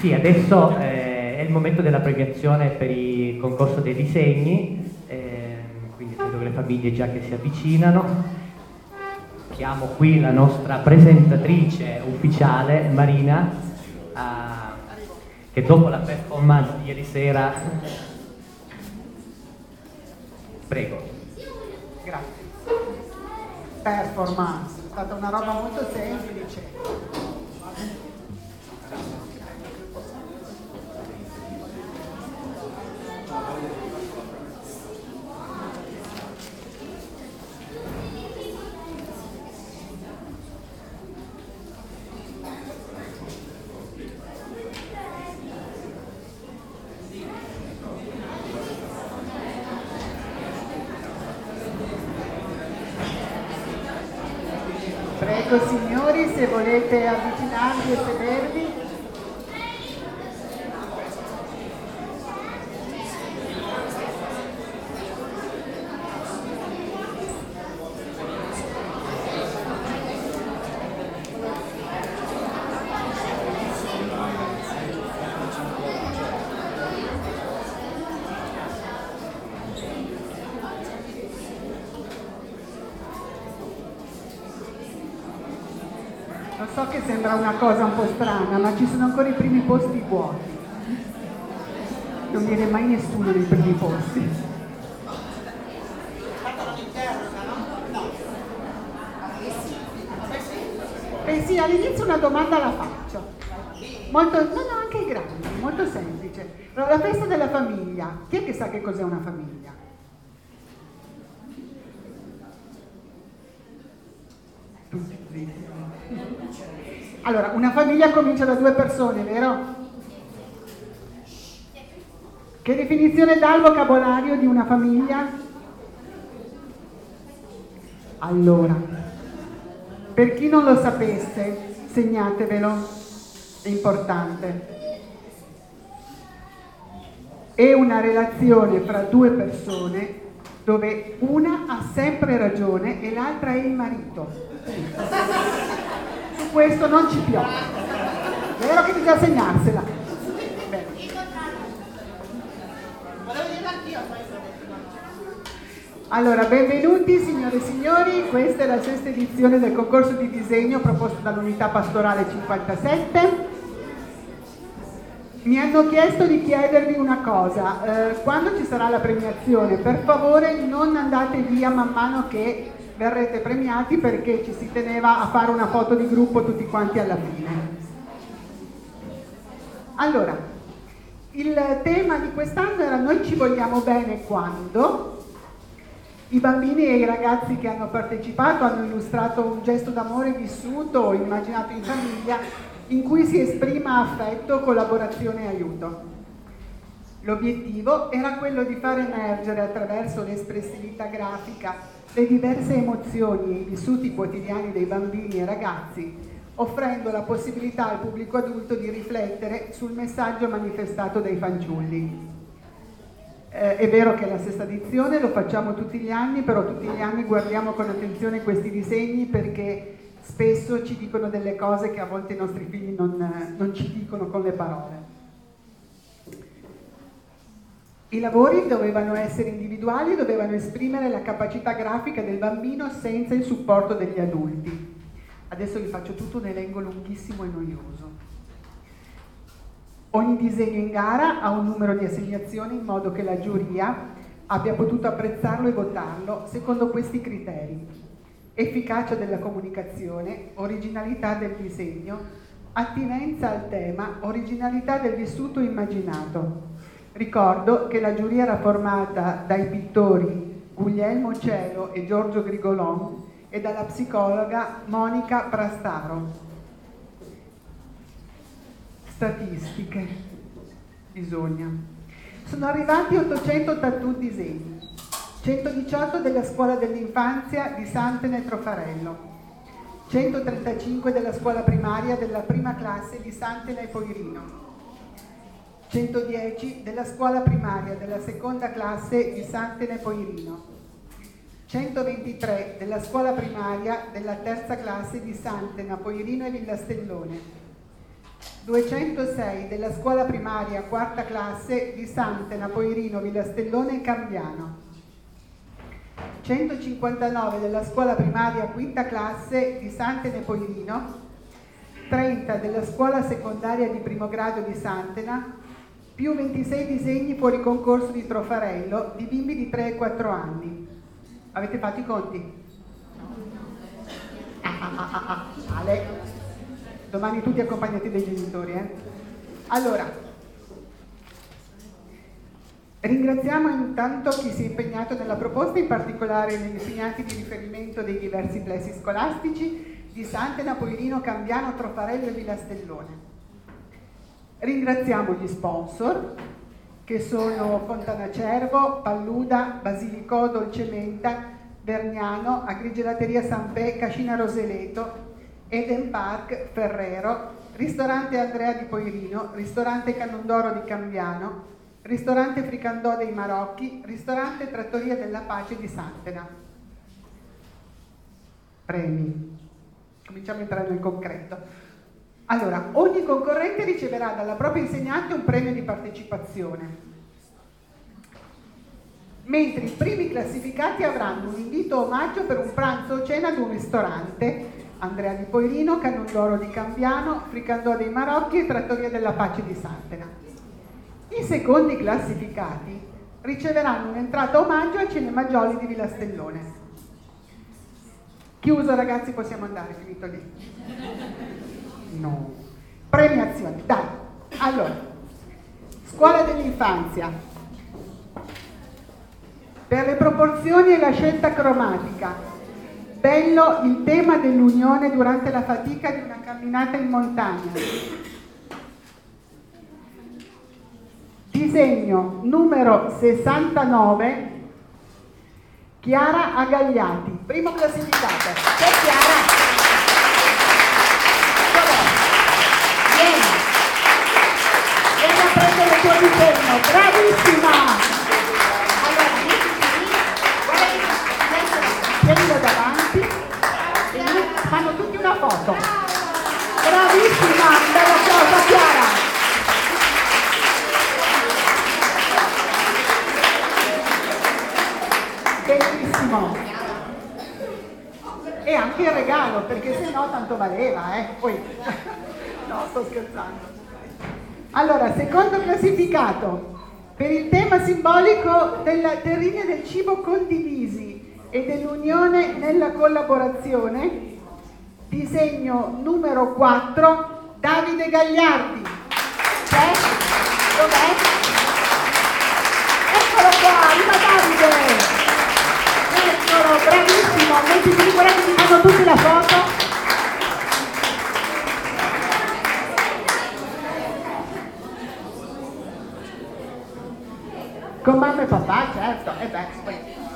Sì, adesso è il momento della premiazione per il concorso dei disegni, quindi vedo che le famiglie già che si avvicinano. Chiamo qui la nostra presentatrice ufficiale, Marina, che dopo la performance di ieri sera... Prego. Grazie. Performance, è stata una roba molto semplice. Prego signori, se volete avvicinarvi e sedervi. Lo so che sembra una cosa un po' strana, ma ci sono ancora i primi posti vuoti. Non viene mai nessuno nei primi posti. Eh sì, all'inizio una domanda la faccio. Molto, no, anche ai grandi, molto semplice. Allora, la festa della famiglia. Chi è che sa che cos'è una famiglia? Tutti zitti. Allora, una famiglia comincia da 2 persone, vero? Che definizione dà il vocabolario di una famiglia? Allora, per chi non lo sapesse, segnatevelo, è importante. È una relazione fra 2 persone dove una ha sempre ragione e l'altra è il marito. Su questo non ci piove. Vero che bisogna segnarsela. Bene. Allora, benvenuti signore e signori, questa è la 6ª edizione del concorso di disegno proposto dall'Unità Pastorale 57. Mi hanno chiesto di chiedervi una cosa, quando ci sarà la premiazione, per favore non andate via man mano che verrete premiati, perché ci si teneva a fare una foto di gruppo tutti quanti alla fine. Allora, il tema di quest'anno era "Noi ci vogliamo bene quando?". I bambini e i ragazzi che hanno partecipato hanno illustrato un gesto d'amore vissuto o immaginato in famiglia in cui si esprima affetto, collaborazione e aiuto. L'obiettivo era quello di far emergere attraverso l'espressività grafica le diverse emozioni e i vissuti quotidiani dei bambini e ragazzi, offrendo la possibilità al pubblico adulto di riflettere sul messaggio manifestato dai fanciulli. È vero che è la 6ª edizione, lo facciamo tutti gli anni, però tutti gli anni guardiamo con attenzione questi disegni, perché spesso ci dicono delle cose che a volte i nostri figli non ci dicono con le parole. I lavori dovevano essere individuali e dovevano esprimere la capacità grafica del bambino senza il supporto degli adulti. Adesso vi faccio tutto un elenco lunghissimo e noioso. Ogni disegno in gara ha un numero di assegnazioni in modo che la giuria abbia potuto apprezzarlo e votarlo secondo questi criteri: efficacia della comunicazione, originalità del disegno, attinenza al tema, originalità del vissuto immaginato. Ricordo che la giuria era formata dai pittori Guglielmo Cielo e Giorgio Grigolon e dalla psicologa Monica Prastaro. Statistiche. Bisogna. Sono arrivati 881 disegni, 118 della scuola dell'infanzia di Santene Trofarello, 135 della scuola primaria della prima classe di Santene Poirino, 110 della scuola primaria della seconda classe di Santene Poirino, 123 della scuola primaria della terza classe di Santena, Poirino e Villastellone, 206 della scuola primaria quarta classe di Santena, Poirino, Villastellone e Cambiano, 159 della scuola primaria quinta classe di Santena e Poirino, 30 della scuola secondaria di primo grado di Santena, più 26 disegni fuori concorso di Trofarello di bimbi di 3 e 4 anni. Avete fatto i conti? Ale. Domani tutti accompagnati dai genitori, Allora, ringraziamo intanto chi si è impegnato nella proposta, in particolare gli insegnanti di riferimento dei diversi plessi scolastici di Santena, Poirino, Cambiano, Trofarello e Villastellone. Ringraziamo gli sponsor, che sono Fontana Cervo, Palluda, Basilico, Dolcementa, Vergnano, Agrigelateria Sanpè, Cascina Roseleto, Eden Park, Ferrero, Ristorante Andrea di Poirino, Ristorante Canondoro di Cambiano, Ristorante Fricandò dei Marocchi, Ristorante Trattoria della Pace di Santena. Premi. Cominciamo a entrare nel concreto. Allora, ogni concorrente riceverà dalla propria insegnante un premio di partecipazione, mentre i primi classificati avranno un invito omaggio per un pranzo o cena ad un ristorante, Andrea di Poirino, Canondoro di Cambiano, Fricandò dei Marocchi e Trattoria della Pace di Santena. I secondi classificati riceveranno un'entrata omaggio al Cinema Jolly di Villastellone. Chiuso, ragazzi, possiamo andare, finito lì. No. Premiazione, dai. Allora, scuola dell'infanzia. Per le proporzioni e la scelta cromatica, bello il tema dell'unione durante la fatica di una camminata in montagna. Disegno numero 69, Chiara Agagliati, primo classificato. C'è Chiara? Vieni a prendere il tuo disegno, bravissima! Allora, tienilo davanti e fanno tutti una foto. Bravissima, un bel applauso a Chiara! Bellissimo! E anche il regalo, perché se no tanto valeva, Poi, no, sto scherzando. Allora, secondo classificato, per il tema simbolico della terrine del cibo condivisi e dell'unione nella collaborazione, disegno numero 4, Davide Gagliardi. C'è? Dov'è? Eccolo qua, viva Davide! Eccolo, bravissimo, mettiti, guarda che ti fanno tutti la foto. Con mamma e papà, certo, e beh, poi.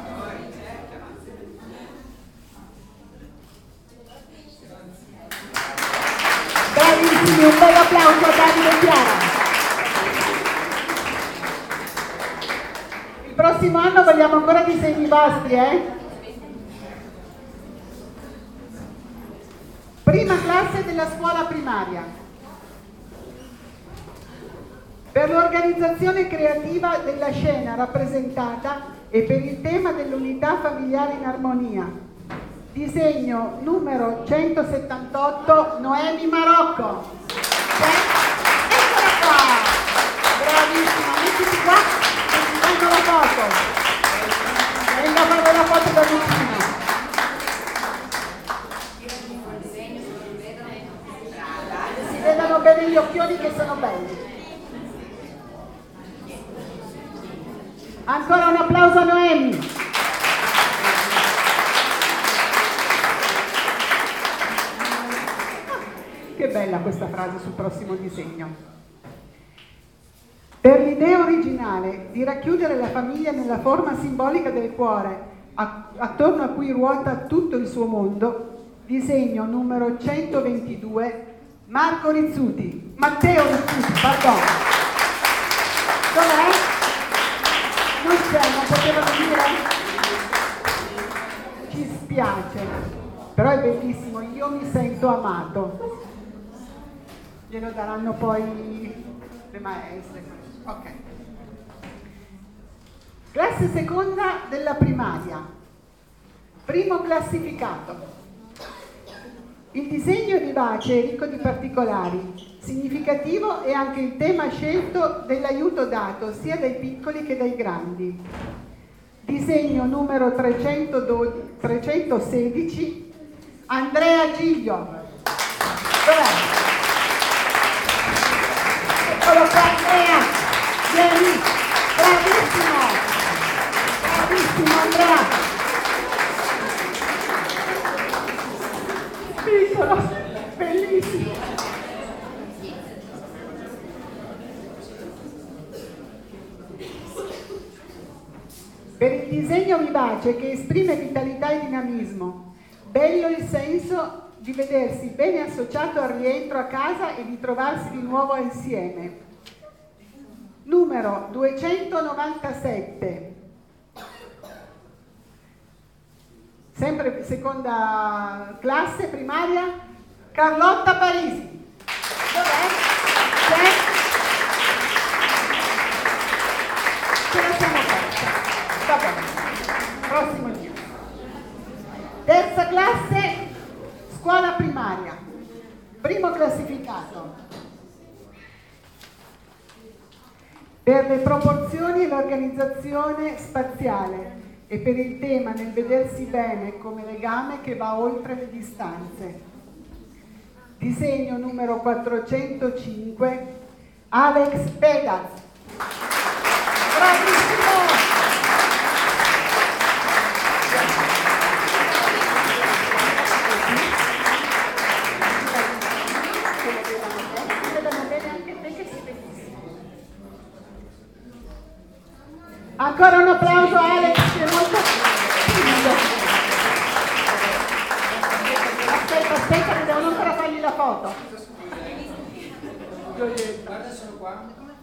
Bravissimi, un bel applauso a Davide e Chiara. Il prossimo anno vogliamo ancora disegni vostri, Prima classe della scuola primaria. Per l'organizzazione creativa della scena rappresentata e per il tema dell'unità familiare in armonia. Disegno numero 178, Noemi Marocco. Eccola qua! Bravissima, mettiti qua e ti fanno la foto. Venga a fare la foto da vicino. Si vedano bene gli occhioni che sono belli. Ancora un applauso a Noemi. Che bella questa frase sul prossimo disegno. Per l'idea originale di racchiudere la famiglia nella forma simbolica del cuore, attorno a cui ruota tutto il suo mondo, disegno numero 122, Matteo Rizzuti, pardon. Dov'è? Non c'è, non potevano dire? Ci spiace, però è bellissimo, io mi sento amato. glielo daranno poi le maestre. Ok. Classe seconda della primaria. Primo classificato. Il disegno è vivace e ricco di particolari. Significativo è anche il tema scelto dell'aiuto dato sia dai piccoli che dai grandi. Disegno numero 316, Andrea Giglio. Dov'è? Eccolo qua, Andrea. Vieni. Bravissimo. Bravissimo, Andrea. Piccolo. Bellissimo. Per il disegno vivace che esprime vitalità e dinamismo, bello il senso di vedersi bene associato al rientro a casa e di trovarsi di nuovo insieme. Numero 297, sempre seconda classe primaria, Carlotta Parisi. Dov'è? C'è? Ce la siamo fatta. Va bene. Prossimo giro. Terza classe, scuola primaria. Primo classificato. Per le proporzioni e l'organizzazione spaziale e per il tema nel vedersi bene come legame che va oltre le distanze. Disegno numero 405, Alex Pedaz. Bravissimo! Ancora un applauso a Alex, che è molto timido. Aspetta, che devono ancora fargli la foto. Guarda, sono qua.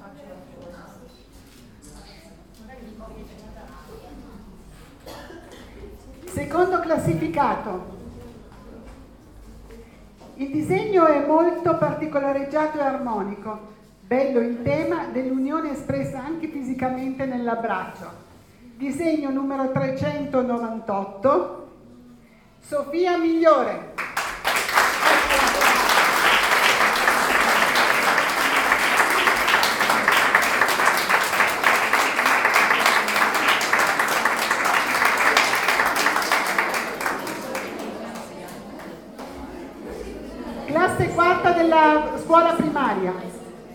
Secondo classificato. Il disegno è molto particolareggiato e armonico. Bello il tema dell'unione espressa anche fisicamente nell'abbraccio. Disegno numero 398, Sofia Migliore. Classe quarta della scuola primaria.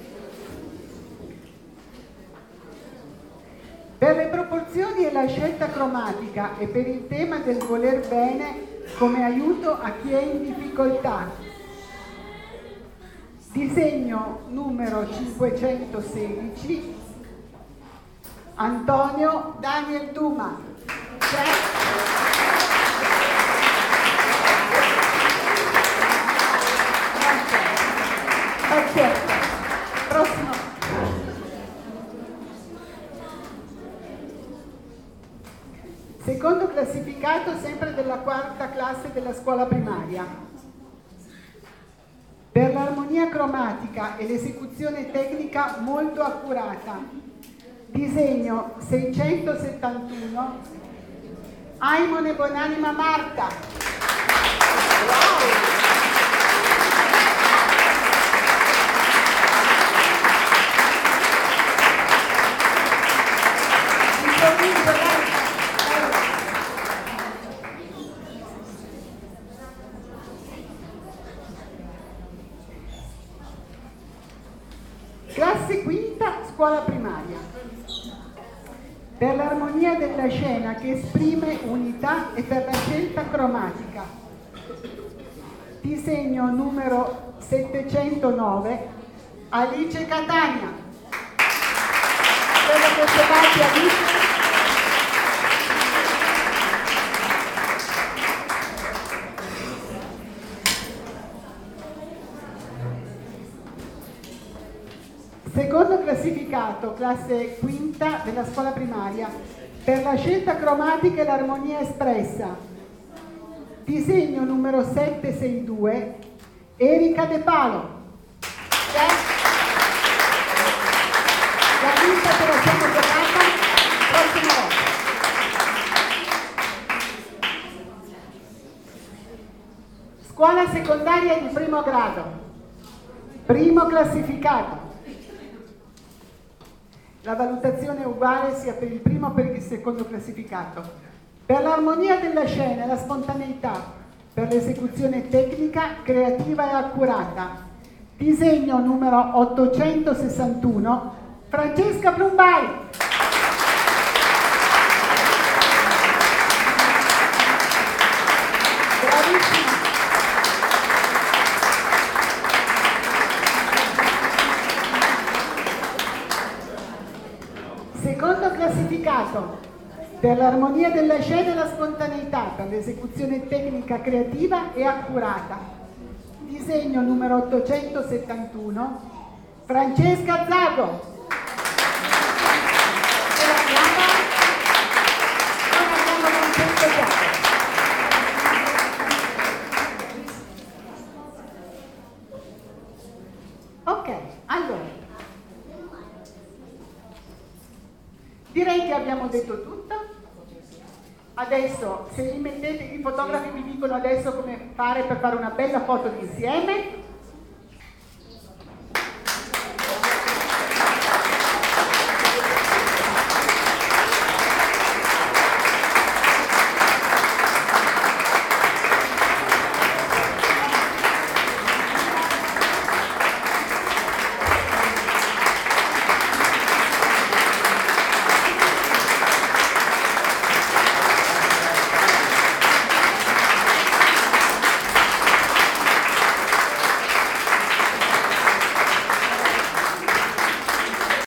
Per le proporzioni e la scelta cromatica e per il tema del voler bene come aiuto a chi è in difficoltà. Disegno numero 516, Antonio Daniel Duma. Perfetto. Prossimo. Secondo classificato sempre della quarta classe della scuola primaria. Per l'armonia cromatica e l'esecuzione tecnica molto accurata. Disegno 671, Aimone Bonanima Marta. Wow. Classe quinta, scuola primaria. Per l'armonia della scena che esprime unità e per la scelta cromatica. Disegno numero 709, Alice Catania. Quello che trovate Alice. Secondo classificato, classe quinta della scuola primaria, per la scelta cromatica e l'armonia espressa. Disegno numero 762, Erika De Palo. Grazie. La quinta ce la siamo giocata, prossima volta. Scuola secondaria di primo grado, primo classificato. La valutazione è uguale sia per il primo che per il secondo classificato. Per l'armonia della scena e la spontaneità, per l'esecuzione tecnica, creativa e accurata. Disegno numero 861, Francesca Plumbai. Bravissima. Secondo classificato, per l'armonia della scena e la spontaneità, per l'esecuzione tecnica creativa e accurata. Disegno numero 871, Francesca Zago. Ce l'abbiamo? Non abbiamo Francesca Zago. Ok, allora. Direi che abbiamo detto tutto. Adesso, se li mettete, i fotografi mi dicono adesso come fare per fare una bella foto insieme.